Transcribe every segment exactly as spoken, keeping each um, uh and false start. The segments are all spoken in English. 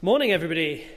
Morning, everybody.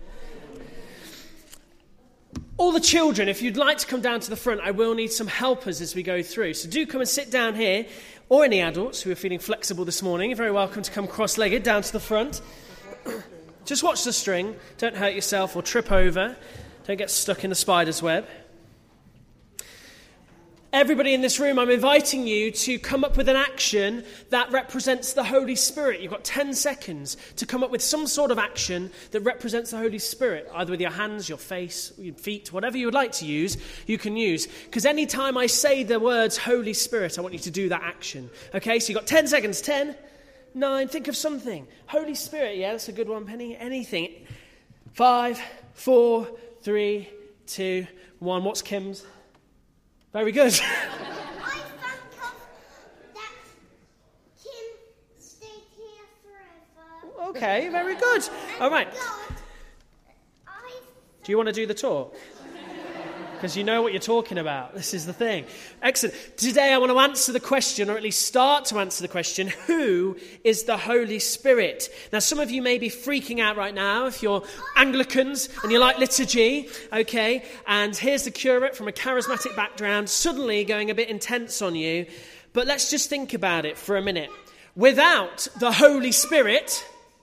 All the children, if you'd like to come down to the front, I will need some helpers as we go through. So do come and sit down here, or any adults who are feeling flexible this morning. You're very welcome to come cross-legged down to the front. Just watch the string. Don't hurt yourself or trip over. Don't get stuck in the spider's web. Everybody in this room, I'm inviting you to come up with an action that represents the Holy Spirit. You've got ten seconds to come up with some sort of action that represents the Holy Spirit, either with your hands, your face, your feet, whatever you would like to use, you can use. Because any time I say the words Holy Spirit, I want you to do that action. Okay, so you've got ten seconds. ten, nine, think of something. Holy Spirit, yeah, that's a good one, Penny. Anything. Five, four, three, two, one. What's Kim's? Very good. I think of that Kim stayed here forever. Okay, very good. All right. God, I Do you want to do the talk? Because you know what you're talking about. This is the thing. Excellent. Today I want to answer the question, or at least start to answer the question, who is the Holy Spirit? Now, some of you may be freaking out right now if you're Anglicans and you like liturgy, okay? And here's the curate from a charismatic background suddenly going a bit intense on you. But let's just think about it for a minute. Without the Holy Spirit...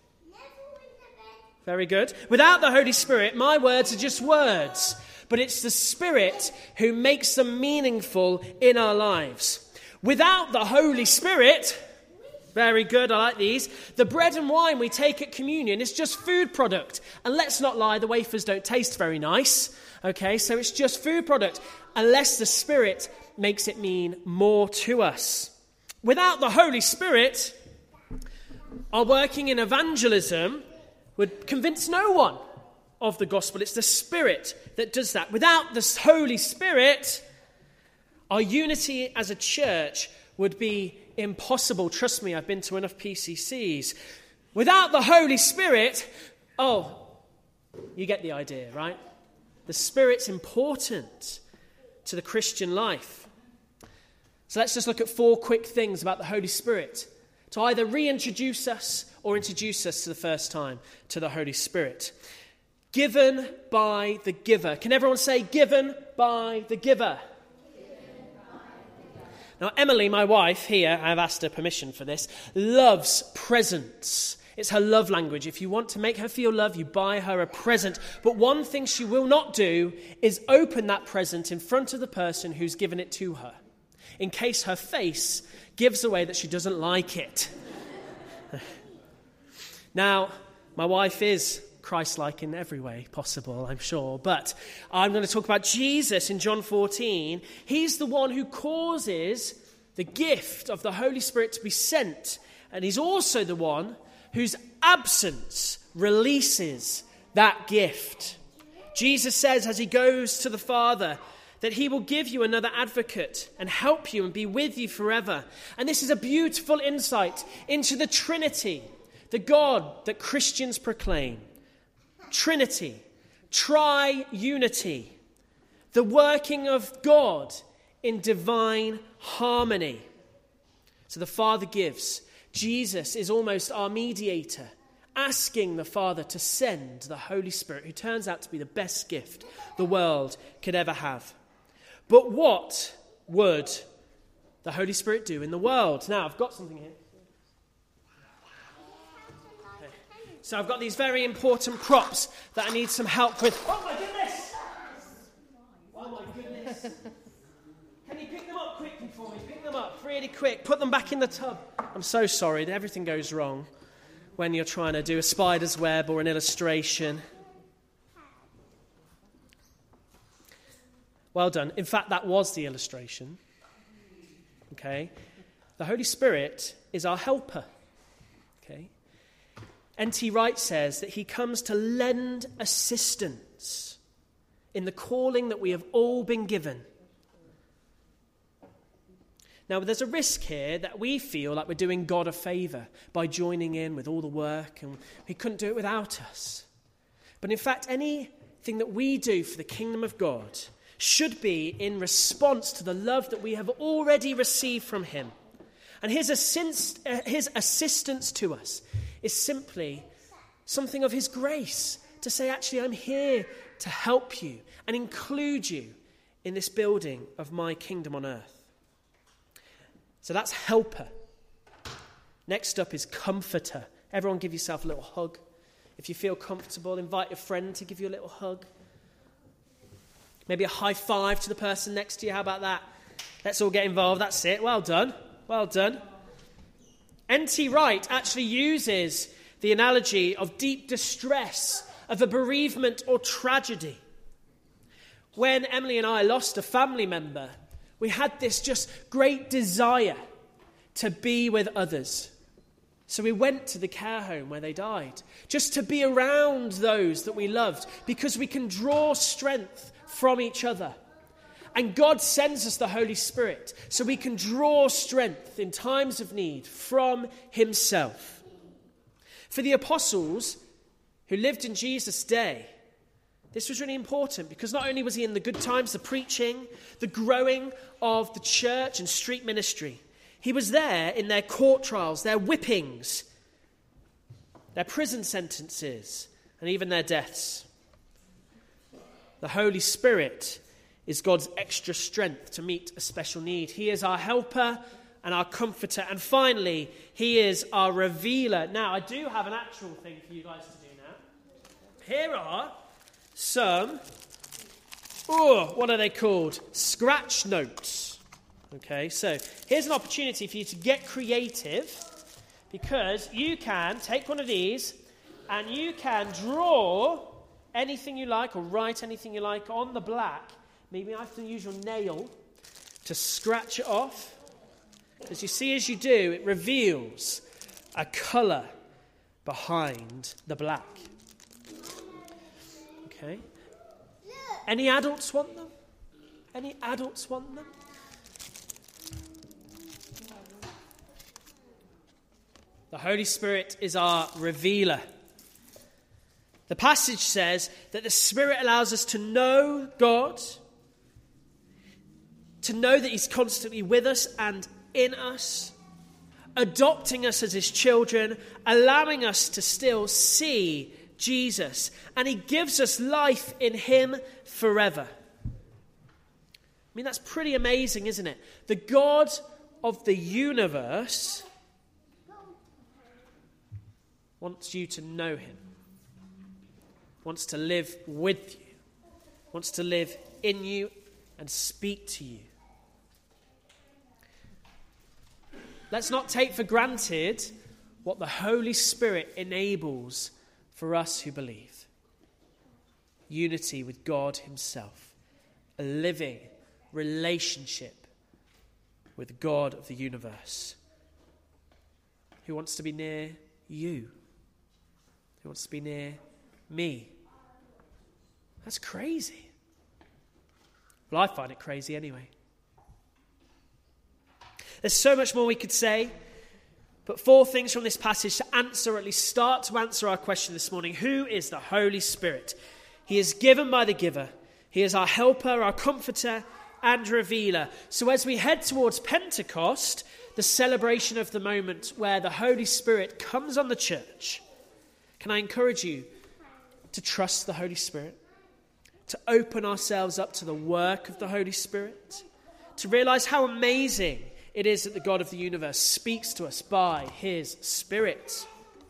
Very good. Without the Holy Spirit, my words are just words. But it's the Spirit who makes them meaningful in our lives. Without the Holy Spirit, very good, I like these, the bread and wine we take at communion is just food product. And let's not lie, the wafers don't taste very nice. Okay, so it's just food product, unless the Spirit makes it mean more to us. Without the Holy Spirit, our working in evangelism would convince no one of the gospel. It's the Spirit that does that. Without the Holy Spirit, our unity as a church would be impossible. Trust me, I've been to enough P C Cs. Without the Holy Spirit, oh, you get the idea, right? The Spirit's important to the Christian life. So let's just look at four quick things about the Holy Spirit to either reintroduce us or introduce us to the first time to the Holy Spirit. Given by the giver. Can everyone say given by the giver? Now, Emily, my wife here, I've asked her permission for this, loves presents. It's her love language. If you want to make her feel love, you buy her a present. But one thing she will not do is open that present in front of the person who's given it to her, in case her face gives away that she doesn't like it. Now, my wife is Christ-like in every way possible, I'm sure. But I'm going to talk about Jesus in John fourteen. He's the one who causes the gift of the Holy Spirit to be sent. And he's also the one whose absence releases that gift. Jesus says as he goes to the Father that he will give you another advocate and help you and be with you forever. And this is a beautiful insight into the Trinity, the God that Christians proclaim. Trinity, tri-unity, the working of God in divine harmony. So the Father gives. Jesus is almost our mediator, asking the Father to send the Holy Spirit, who turns out to be the best gift the world could ever have. But what would the Holy Spirit do in the world? Now, I've got something here. So I've got these very important props that I need some help with. Oh my goodness! Oh my goodness! Can you pick them up quickly for me? Pick them up really quick. Put them back in the tub. I'm so sorry. Everything goes wrong when you're trying to do a spider's web or an illustration. Well done. In fact, that was the illustration. Okay? The Holy Spirit is our helper. Okay? N T Wright says that he comes to lend assistance in the calling that we have all been given. Now, there's a risk here that we feel like we're doing God a favour by joining in with all the work, and he couldn't do it without us. But in fact, anything that we do for the kingdom of God should be in response to the love that we have already received from him. And his, assist, uh, his assistance to us is simply something of his grace, to say, actually, I'm here to help you and include you in this building of my kingdom on earth. So that's helper. Next up is comforter. Everyone give yourself a little hug. If you feel comfortable, invite your friend to give you a little hug. Maybe a high five to the person next to you. How about that? Let's all get involved. That's it. Well done. Well done. N T Wright actually uses the analogy of deep distress, of a bereavement or tragedy. When Emily and I lost a family member, we had this just great desire to be with others. So we went to the care home where they died, just to be around those that we loved, because we can draw strength from each other. And God sends us the Holy Spirit so we can draw strength in times of need from himself. For the apostles who lived in Jesus' day, this was really important, because not only was he in the good times, the preaching, the growing of the church and street ministry, he was there in their court trials, their whippings, their prison sentences, and even their deaths. The Holy Spirit is God's extra strength to meet a special need. He is our helper and our comforter. And finally, he is our revealer. Now, I do have an actual thing for you guys to do now. Here are some, oh, what are they called? Scratch notes. Okay, so here's an opportunity for you to get creative, because you can take one of these and you can draw anything you like or write anything you like on the black. Maybe I have to use your nail to scratch it off. As you see, as you do, it reveals a colour behind the black. Okay. Any adults want them? Any adults want them? The Holy Spirit is our revealer. The passage says that the Spirit allows us to know God, to know that he's constantly with us and in us, adopting us as his children, allowing us to still see Jesus, and he gives us life in him forever. I mean, that's pretty amazing, isn't it? The God of the universe wants you to know him, wants to live with you, wants to live in you and speak to you. Let's not take for granted what the Holy Spirit enables for us who believe. Unity with God himself, a living relationship with the God of the universe, who wants to be near you, who wants to be near me. That's crazy. Well, I find it crazy anyway. There's so much more we could say, but four things from this passage to answer, or at least start to answer our question this morning. Who is the Holy Spirit? He is given by the giver. He is our helper, our comforter, and revealer. So as we head towards Pentecost, the celebration of the moment where the Holy Spirit comes on the church, can I encourage you to trust the Holy Spirit, to open ourselves up to the work of the Holy Spirit, to realize how amazing it is that the God of the universe speaks to us by his Spirit.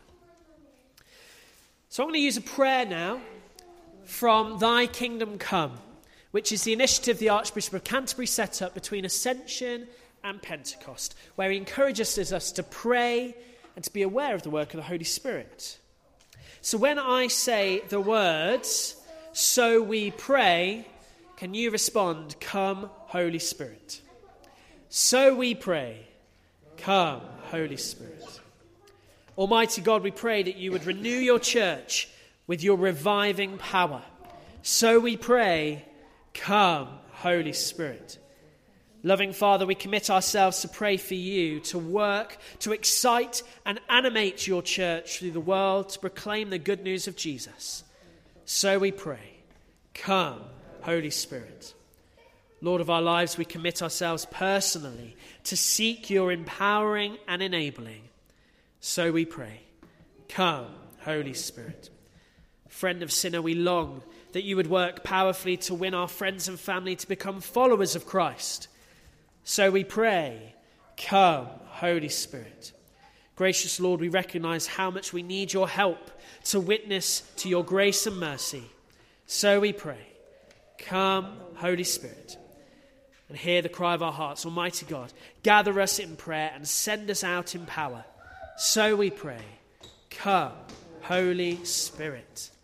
So I'm going to use a prayer now from Thy Kingdom Come, which is the initiative the Archbishop of Canterbury set up between Ascension and Pentecost, where he encourages us to pray and to be aware of the work of the Holy Spirit. So when I say the words, "So we pray," can you respond, "Come, Holy Spirit"? So we pray, come, Holy Spirit. Almighty God, we pray that you would renew your church with your reviving power. So we pray, come, Holy Spirit. Loving Father, we commit ourselves to pray for you, to work, to excite and animate your church through the world to proclaim the good news of Jesus. So we pray, come, Holy Spirit. Lord of our lives, we commit ourselves personally to seek your empowering and enabling. So we pray, come, Holy Spirit. Friend of sinner, we long that you would work powerfully to win our friends and family to become followers of Christ. So we pray, come, Holy Spirit. Gracious Lord, we recognize how much we need your help to witness to your grace and mercy. So we pray, come, Holy Spirit, and hear the cry of our hearts. Almighty God, gather us in prayer and send us out in power. So we pray, come, Holy Spirit.